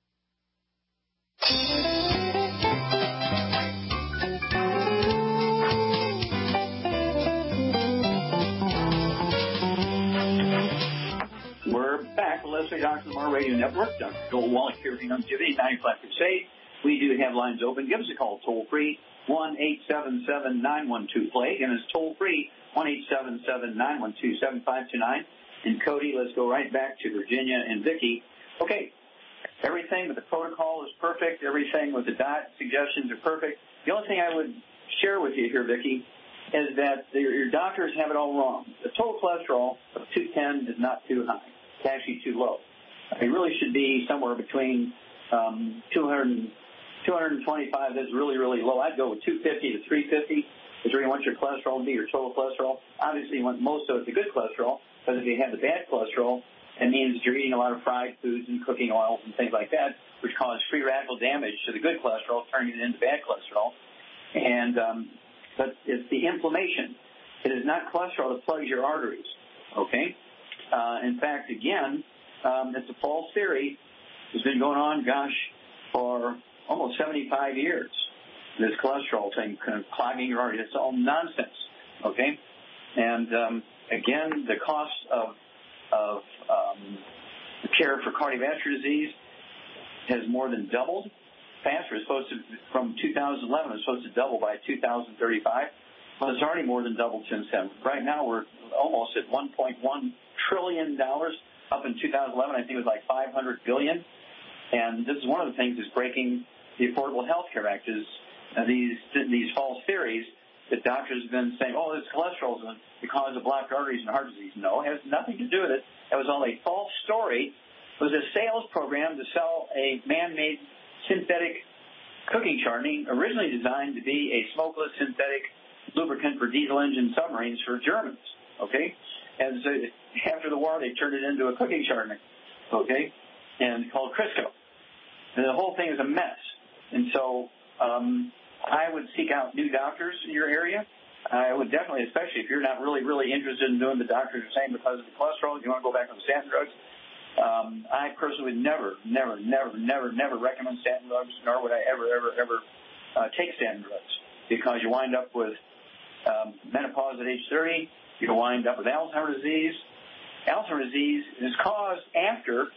Leslie Dr. Lamar Radio Network. Dr. Joel Wallach here for Longevity 95 Crusade. We do have lines open. Give us a call toll free, 1-877-912-PLAY. Again, it's toll free, 1-877-912-7529. And Cody, let's go right back to Virginia and Vicki. Okay, everything with the protocol is perfect. Everything with the diet suggestions are perfect. The only thing I would share with you here, Vicki, is that your doctors have it all wrong. The total cholesterol of 210 is not too high. It's actually too low. It really should be somewhere between 200 and 225. That's really, really low. I'd go with 250 to 350 is where you want your cholesterol to be, your total cholesterol. Obviously, you want most of it the good cholesterol, because if you have the bad cholesterol, it means that you're eating a lot of fried foods and cooking oils and things like that, which cause free radical damage to the good cholesterol, turning it into bad cholesterol. And but it's the inflammation. It is not cholesterol that plugs your arteries, okay? In fact, again, it's a false theory. It's been going on, for almost 75 years. This cholesterol thing kind of clogging your arteries. It's all nonsense, okay? And again, the cost of care for cardiovascular disease has more than doubled. Faster is supposed to, from 2011, it's supposed to double by 2035. Well, it's already more than doubled since then. Right now, we're almost at $1.1 trillion. Up in 2011, I think it was like $500 billion. And this is one of the things that's breaking the Affordable Health Care Act is these false theories that doctors have been saying, oh, this cholesterol is the cause of blocked arteries and heart disease. No, it has nothing to do with it. That was all a false story. It was a sales program to sell a man-made synthetic cooking chutney, originally designed to be a smokeless synthetic lubricant for diesel engine submarines for Germans, okay? And so after the war, they turned it into a cooking chutney, okay, and called Crisco. And the whole thing is a mess. And so I would seek out new doctors in your area. I would definitely, especially if you're not really, really interested in doing the doctors are saying because of the cholesterol, you want to go back on statin drugs. I personally would never recommend statin drugs, nor would I ever take statin drugs, because you wind up with menopause at age 30. You wind up with Alzheimer's disease. Alzheimer's disease is caused after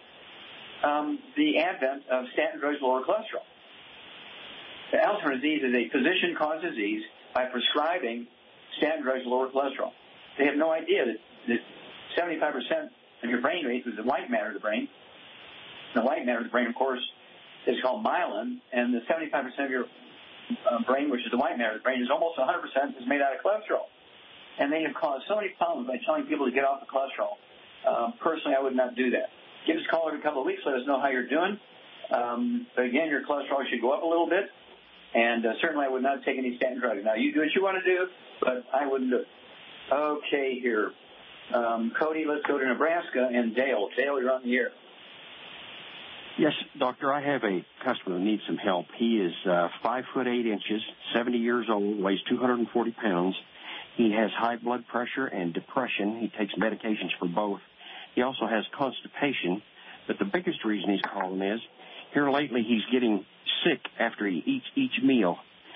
the advent of statin drugs lower cholesterol. The Alzheimer's disease is a physician-caused disease by prescribing statin drugs lower cholesterol. They have no idea that 75% of your brain waves is the white matter of the brain. The white matter of the brain, of course, is called myelin, and the 75% of your brain, which is the white matter of the brain, is almost 100% is made out of cholesterol. And they have caused so many problems by telling people to get off the cholesterol. Personally, I would not do that. Give us a call every couple of weeks. Let us know how you're doing. But again, your cholesterol should go up a little bit. And certainly I would not take any statin drugs. Now, you do what you want to do, but I wouldn't do it. Okay, here. Cody, let's go to Nebraska. And Dale. Dale, you're on the air. Yes, doctor, I have a customer who needs some help. He is 5 foot 8 inches, 70 years old, weighs 240 pounds. He has high blood pressure and depression. He takes medications for both. He also has constipation. But the biggest reason he's calling is, here lately he's getting sick after he eats each meal.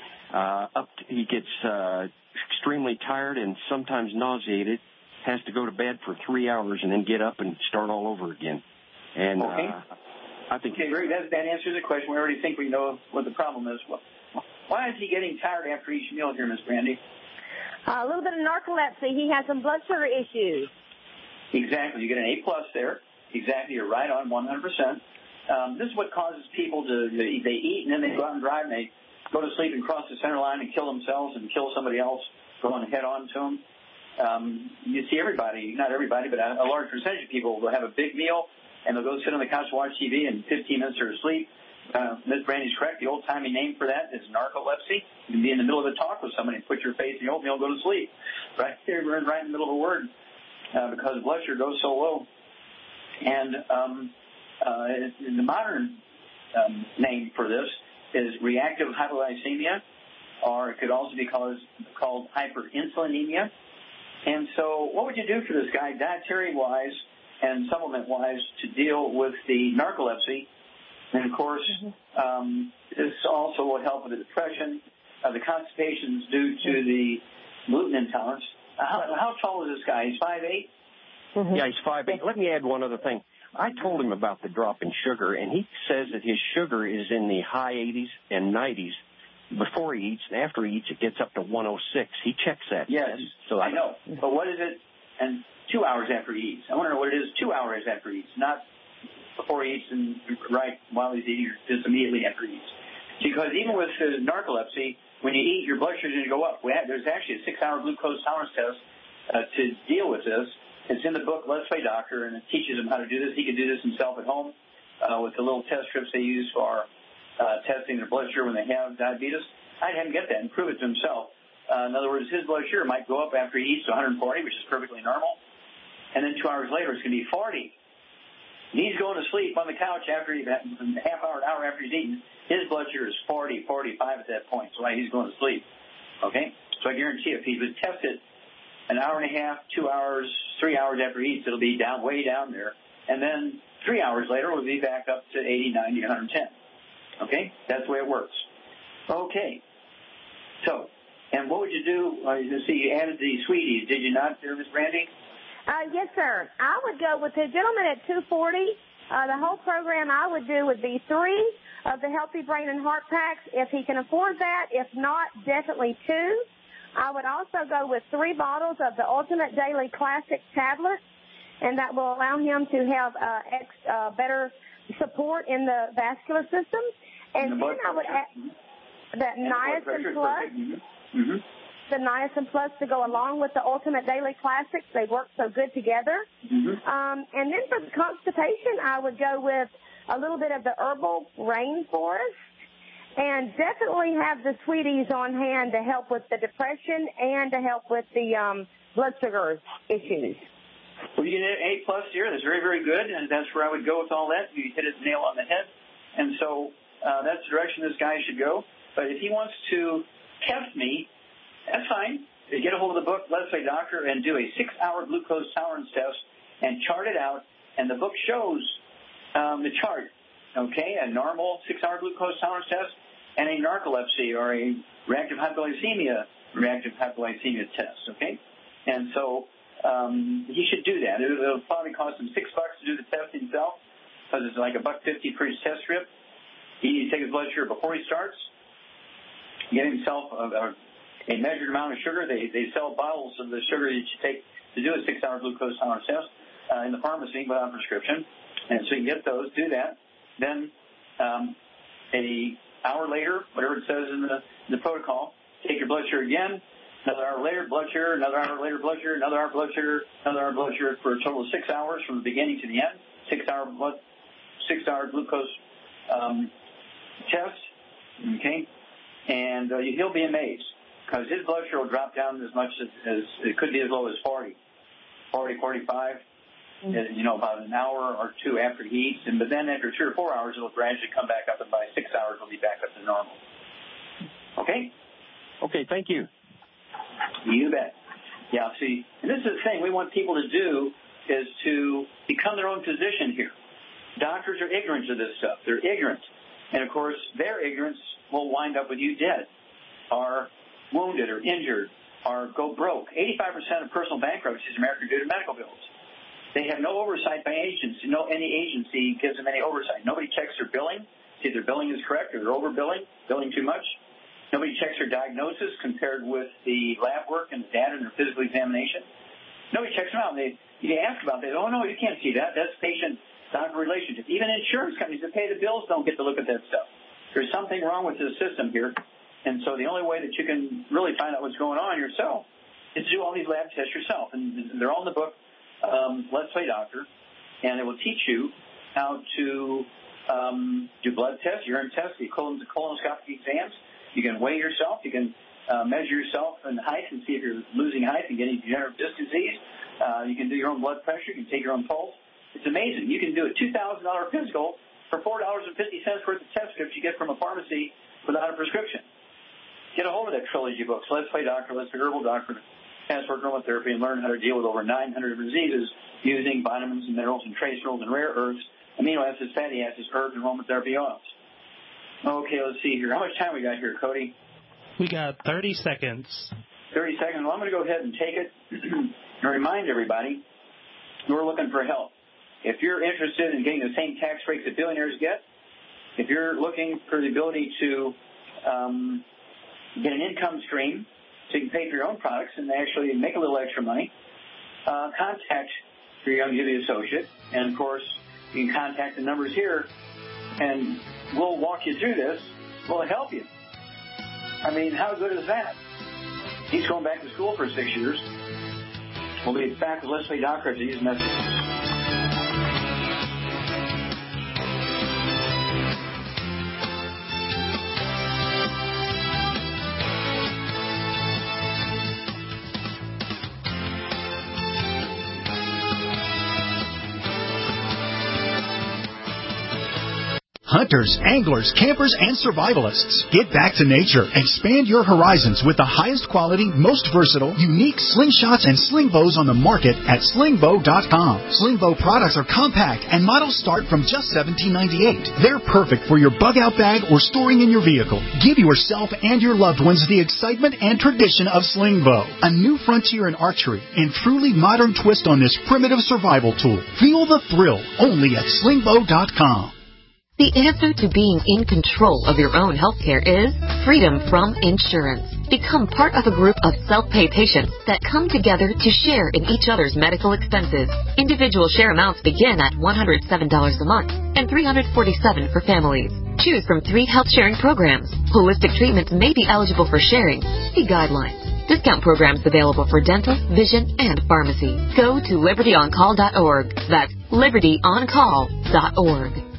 He gets extremely tired and sometimes nauseated, has to go to bed for 3 hours and then get up and start all over again. And okay. I think great. That answers the question. We already think we know what the problem is. Why is he getting tired after each meal here, Miss Brandy? A little bit of narcolepsy. He has some blood sugar issues. Exactly. You get an A+ there. Exactly. You're right on 100%. This is what causes people they eat and then they go out and drive and they go to sleep and cross the center line and kill themselves and kill somebody else, going head on to them. You see everybody, not everybody, but a large percentage of people will have a big meal and they'll go sit on the couch and watch TV and 15 minutes they're asleep. Ms. Brandy's correct. The old-timey name for that is narcolepsy. You can be in the middle of a talk with somebody and put your face in the oatmeal and go to sleep. Right there, we're right in the middle of a word because blood sugar goes so low. And the modern name for this is reactive hypoglycemia, or it could also be called hyperinsulinemia. And so what would you do for this guy dietary-wise and supplement-wise to deal with the narcolepsy? And, of course, this also will help with the depression, the constipations due to the gluten intolerance. How tall is this guy? He's 5'8"? Mm-hmm. Yeah, he's 5'8". Let me add one other thing. I told him about the drop in sugar, and he says that his sugar is in the high 80s and 90s before he eats, and after he eats, it gets up to 106. He checks that. Yes, so I know. But what is it? And 2 hours after he eats. I want to know what it is 2 hours after he eats, not before he eats and right while he's eating or just immediately after he eats. Because even with narcolepsy, when you eat, your blood sugar is going to go up. There's actually a 6-hour glucose tolerance test to deal with this. It's in the book, Let's Play Doctor, and it teaches him how to do this. He can do this himself at home with the little test strips they use for testing their blood sugar when they have diabetes. I'd have him get that and prove it to himself. In other words, his blood sugar might go up after he eats to 140, which is perfectly normal. And then 2 hours later, it's going to be 40. And he's going to sleep on the couch after a half hour, an hour after he's eaten. His blood sugar is 40, 45 at that point. So he's going to sleep. Okay? So I guarantee if he would test it an hour and a half, 2 hours, 3 hours after he eats, it'll be down, way down there. And then 3 hours later, it'll be back up to 80, 90, 110. Okay? That's the way it works. Okay. So, and what would you do? You see, you added the sweeties. Did you not, Miss Brandy? Yes, sir. I would go with the gentleman at 240. The whole program I would do would be 3 of the Healthy Brain and Heart Packs, if he can afford that. If not, definitely 2. I would also go with 3 bottles of the Ultimate Daily Classic tablets, and that will allow him to have better support in the vascular system. And then I would add that Niacin Plus. Mm-hmm. The Niacin Plus to go along with the Ultimate Daily Classics. They work so good together. Mm-hmm. And then for the constipation, I would go with a little bit of the herbal rainforest, and definitely have the sweeties on hand to help with the depression and to help with the blood sugar issues. Well, you get an A+ here. That's very, very good, and that's where I would go with all that. You hit it nail on the head. And so that's the direction this guy should go. But if he wants to test me, that's fine. You get a hold of the book, Let's Play Doctor, and do a 6-hour glucose tolerance test and chart it out. And the book shows the chart, okay, a normal 6-hour glucose tolerance test and a narcolepsy or a reactive hypoglycemia test, okay? And so he should do that. It'll probably cost him $6 to do the test himself because it's like $1.50 for his test strip. He needs to take his blood sugar before he starts, get himself a measured amount of sugar. They sell bottles of the sugar that you take to do a 6-hour glucose tolerance test in the pharmacy without a prescription. And so you can get those, do that. Then an hour later, whatever it says in the protocol, take your blood sugar again. Another hour later, blood sugar. Another hour later, blood sugar. Another hour blood sugar. Another hour blood sugar for a total of 6 hours from the beginning to the end. 6-hour glucose test. Okay, and he'll be amazed because his blood sugar will drop down as much as it could be as low as 40, 45. About an hour or 2 after he eats, but then after 3 or 4 hours, it'll gradually come back up, and by 6 hours, it'll be back up to normal. Okay? Okay, thank you. You bet. Yeah, see, and this is the thing we want people to do is to become their own physician here. Doctors are ignorant of this stuff. They're ignorant. And, of course, their ignorance will wind up with you dead or wounded or injured or go broke. 85% of personal bankruptcies in America are due to medical bills. They have no oversight by agents. Any agency gives them any oversight. Nobody checks their billing, see if their billing is correct or they're overbilling, billing too much. Nobody checks their diagnosis compared with the lab work and the data and their physical examination. Nobody checks them out. You ask about that. Oh, no, you can't see that. That's patient-doctor relationship. Even insurance companies that pay the bills don't get to look at that stuff. There's something wrong with the system here. And so the only way that you can really find out what's going on yourself is to do all these lab tests yourself. And they're all in the book. Let's Play Doctor, and it will teach you how to do blood tests, urine tests, the colonoscopic exams. You can weigh yourself. You can measure yourself in height and see if you're losing height and getting degenerative disc disease. You can do your own blood pressure. You can take your own pulse. It's amazing. You can do a $2,000 physical for $4.50 worth of test strips you get from a pharmacy without a prescription. Get a hold of that trilogy of books, Let's Play Doctor, Let's Play Herbal Doctor, Passport Aromatherapy, and learn how to deal with over 900 diseases using vitamins and minerals and trace minerals and rare earths, amino acids, fatty acids, herbs, and aromatherapy oils. Okay, let's see here. How much time we got here, Cody? We got 30 seconds. 30 seconds. Well, I'm going to go ahead and take it and remind everybody we're looking for help. If you're interested in getting the same tax breaks that billionaires get, if you're looking for the ability to get an income stream so you can pay for your own products and actually make a little extra money, contact your Youngevity associate. And, of course, you can contact the numbers here, and we'll walk you through this. We'll help you. I mean, how good is that? He's going back to school for 6 years. We'll be back with Leslie Doctor after these messages. Hunters, anglers, campers, and survivalists. Get back to nature. Expand your horizons with the highest quality, most versatile, unique slingshots and sling bows on the market at slingbow.com. Slingbow products are compact and models start from just $17.98. They're perfect for your bug-out bag or storing in your vehicle. Give yourself and your loved ones the excitement and tradition of Slingbow, a new frontier in archery and truly modern twist on this primitive survival tool. Feel the thrill only at slingbow.com. The answer to being in control of your own healthcare is freedom from insurance. Become part of a group of self-pay patients that come together to share in each other's medical expenses. Individual share amounts begin at $107 a month and $347 for families. Choose from 3 health-sharing programs. Holistic treatments may be eligible for sharing. See guidelines. Discount programs available for dental, vision, and pharmacy. Go to libertyoncall.org. That's libertyoncall.org.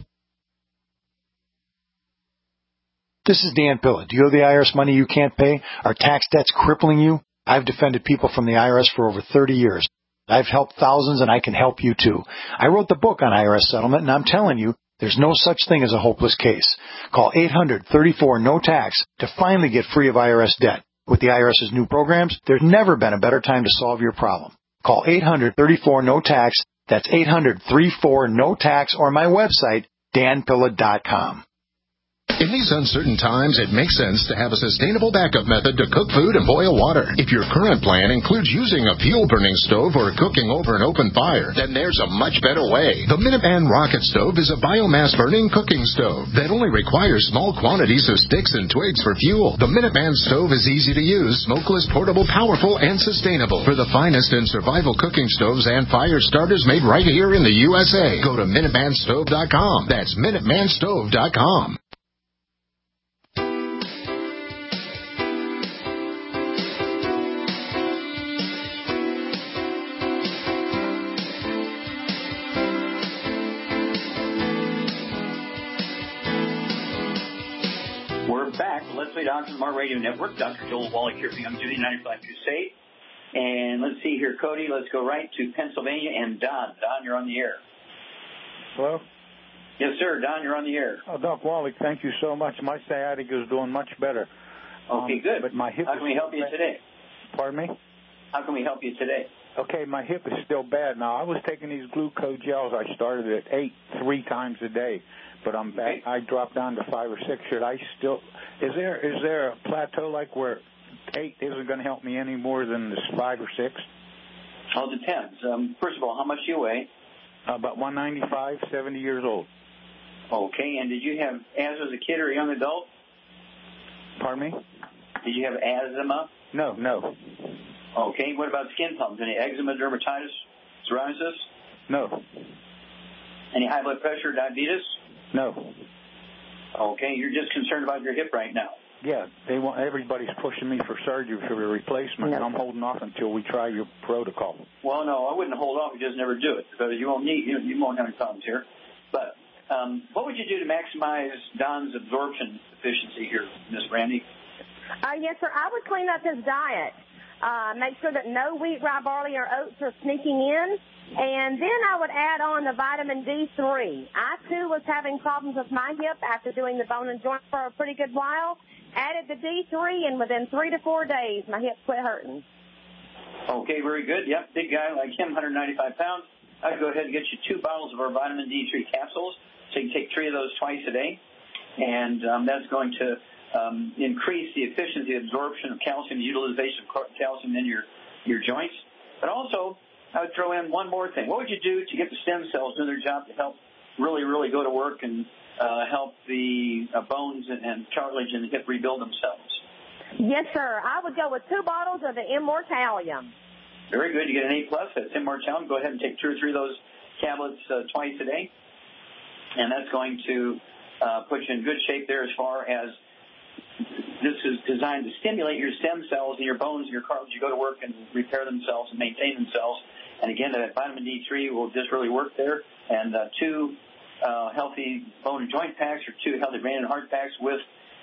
This is Dan Pilla. Do you owe the IRS money you can't pay? Are tax debts crippling you? I've defended people from the IRS for over 30 years. I've helped thousands, and I can help you too. I wrote the book on IRS settlement, and I'm telling you, there's no such thing as a hopeless case. Call 800-34-NO-TAX to finally get free of IRS debt. With the IRS's new programs, there's never been a better time to solve your problem. Call 800-34-NO-TAX. That's 800-34-NO-TAX, or my website, danpilla.com. In these uncertain times, it makes sense to have a sustainable backup method to cook food and boil water. If your current plan includes using a fuel-burning stove or cooking over an open fire, then there's a much better way. The Minuteman Rocket Stove is a biomass-burning cooking stove that only requires small quantities of sticks and twigs for fuel. The Minuteman Stove is easy to use, smokeless, portable, powerful, and sustainable. For the finest in survival cooking stoves and fire starters made right here in the USA, go to MinutemanStove.com. That's MinutemanStove.com. Back, Leslie Doctor, Smart Radio Network. Dr. Joel Wallach here for Young Judy, 95 Crusade. And let's see here, Cody, let's go right to Pennsylvania and Don. Don, you're on the air. Hello? Yes, sir. Don, you're on the air. Oh, Doc Wallach, thank you so much. My sciatica is doing much better. Okay, good. But my hip. How can we help you today? Pardon me? How can we help you today? Okay, my hip is still bad. Now, I was taking these glucose gels. I started at 8, 3 times a day. But I'm back. I dropped down to 5 or 6. Should I still? Is there a plateau like where 8 isn't going to help me any more than this 5 or 6? Well, it depends. First of all, how much do you weigh? About 195, 70 years old. Okay, and did you have asthma as a kid or a young adult? Pardon me? Did you have asthma? No. Okay, what about skin problems? Any eczema, dermatitis, psoriasis? No. Any high blood pressure, diabetes? No. Okay, you're just concerned about your hip right now. Yeah, everybody's pushing me for surgery for a replacement, and I'm holding off until we try your protocol. Well, no, I wouldn't hold off. You just never do it because you won't have any problems here. But what would you do to maximize Don's absorption efficiency here, Miss Brandy? Yes, sir. I would clean up his diet. Make sure that no wheat, rye, barley, or oats are sneaking in. And then I would add on the vitamin D3. I, too, was having problems with my hip after doing the bone and joint for a pretty good while. Added the D3, and within 3 to 4 days, my hip quit hurting. Okay, very good. Yep, big guy like him, 195 pounds. I'd go ahead and get you 2 bottles of our vitamin D3 capsules. So you can take 3 of those twice a day. And that's going to increase the efficiency of absorption of calcium, utilization of calcium in your joints. But also, I would throw in one more thing. What would you do to get the stem cells doing their job to help really, really go to work and help the bones and cartilage in the hip rebuild themselves? Yes, sir. I would go with 2 bottles of the Immortalium. Very good. You get an A+. That's Immortalium. Go ahead and take 2 or 3 of those tablets twice a day. And that's going to put you in good shape there as far as this is designed to stimulate your stem cells in your bones and your cartilage. You go to work and repair themselves and maintain themselves. And again, that vitamin D3 will just really work there. And 2 healthy bone and joint packs, or 2 healthy brain and heart packs with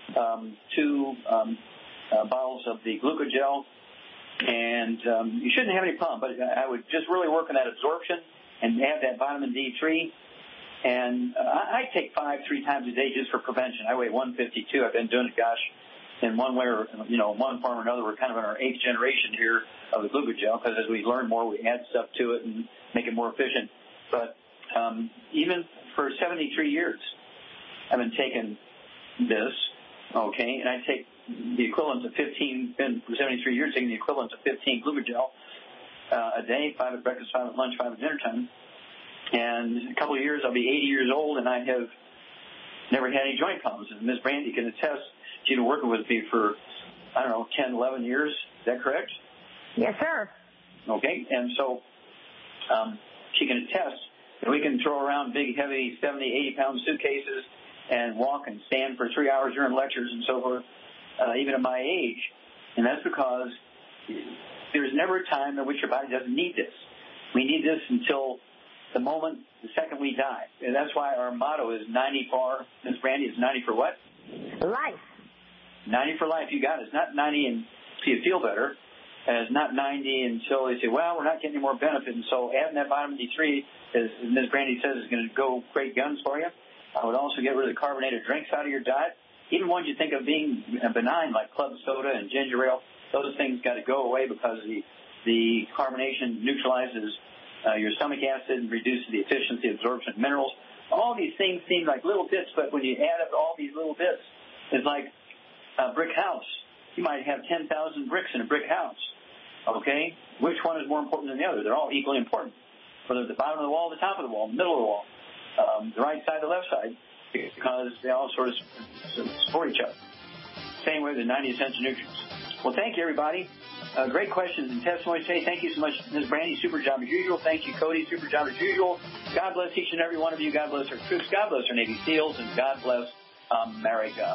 2 bottles of the glucogel. And you shouldn't have any problem, but I would just really work on that absorption and have that vitamin D3. And I take 5 3 times a day just for prevention. I weigh 152. I've been doing it, in one way or, one form or another. We're kind of in our 8th generation here of the glucogel, because as we learn more, we add stuff to it and make it more efficient. But even for 73 years, I've been taking this, okay, and I take the equivalent of 15, been for 73 years taking the equivalent of 15 glucogel a day, 5 at breakfast, 5 at lunch, 5 at dinner time. And in a couple of years, I'll be 80 years old, and I have never had any joint problems. And Ms. Brandy can attest. She's been working with me for, 10, 11 years. Is that correct? Yes, sir. Okay, and so she can attest that we can throw around big, heavy 70, 80-pound suitcases and walk and stand for 3 hours during lectures and so forth, even at my age. And that's because there's never a time in which your body doesn't need this. We need this until the second we die. And that's why our motto is 90 for, Ms. Brandy, is 90 for what? Life. 90 for life. You got it. It's not 90 and so you feel better. And it's not 90 until they say, well, we're not getting any more benefit. And so adding that vitamin D3, as Ms. Brandy says, is going to go great guns for you. I would also get rid of the carbonated drinks out of your diet. Even ones you think of being benign, like club soda and ginger ale, those things got to go away because the carbonation neutralizes your stomach acid and reduces the efficiency of absorption of minerals. All these things seem like little bits, but when you add up all these little bits, it's like a brick house. You might have 10,000 bricks in a brick house, okay? Which one is more important than the other? They're all equally important, whether the bottom of the wall, the top of the wall, the middle of the wall, the right side, the left side, because they all sort of support each other. Same way with the 90 essential nutrients. Well, thank you, everybody. Great questions and testimonies today. Thank you so much, Ms. Brandy. Super job as usual. Thank you, Cody. Super job as usual. God bless each and every one of you. God bless our troops. God bless our Navy SEALs. And God bless America.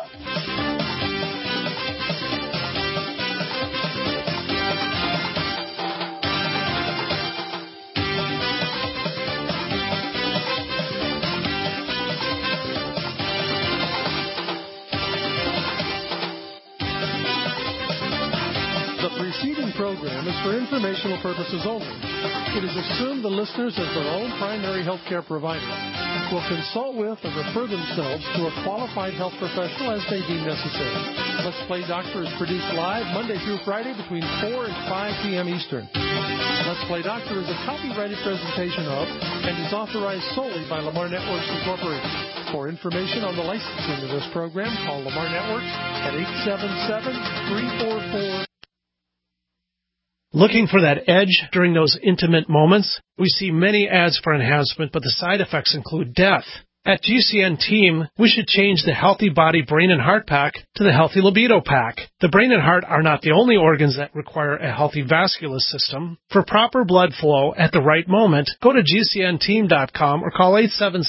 The preceding program is for informational purposes only. It is assumed the listeners, as their own primary health care provider, will consult with or refer themselves to a qualified health professional as they deem necessary. Let's Play Doctor is produced live Monday through Friday between 4 and 5 p.m. Eastern. Let's Play Doctor is a copyrighted presentation of and is authorized solely by Lamar Networks Incorporated. For information on the licensing of this program, call Lamar Networks at 877-344. Looking for that edge during those intimate moments? We see many ads for enhancement, but the side effects include death. At GCN Team, we should change the Healthy Body Brain and Heart Pack to the Healthy Libido Pack. The brain and heart are not the only organs that require a healthy vascular system. For proper blood flow at the right moment, go to GCNteam.com or call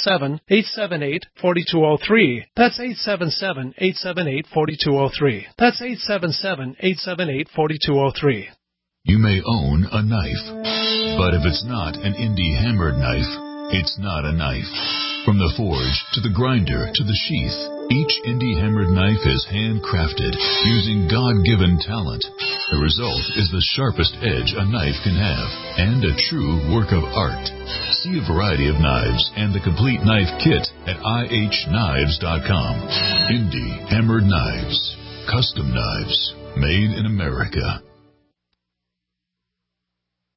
877-878-4203. That's 877-878-4203. That's 877-878-4203. You may own a knife, but if it's not an indie hammered knife, it's not a knife. From the forge to the grinder to the sheath, each indie hammered knife is handcrafted using God-given talent. The result is the sharpest edge a knife can have and a true work of art. See a variety of knives and the complete knife kit at ihknives.com. Indie hammered knives, custom knives, made in America.